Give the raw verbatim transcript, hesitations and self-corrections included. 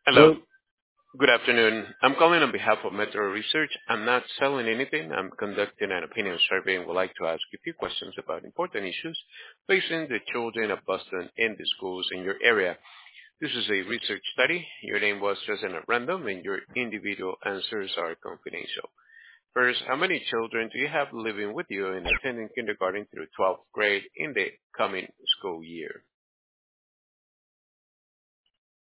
Hello. Hello. Good afternoon. I'm calling on behalf of Metro Research. I'm not selling anything. I'm conducting an opinion survey and would like to ask you a few questions about important issues facing the children of Boston and the schools in your area. This is a research study. Your name was chosen at random and your individual answers are confidential. First, how many children do you have living with you and attending kindergarten through twelfth grade in the coming school year?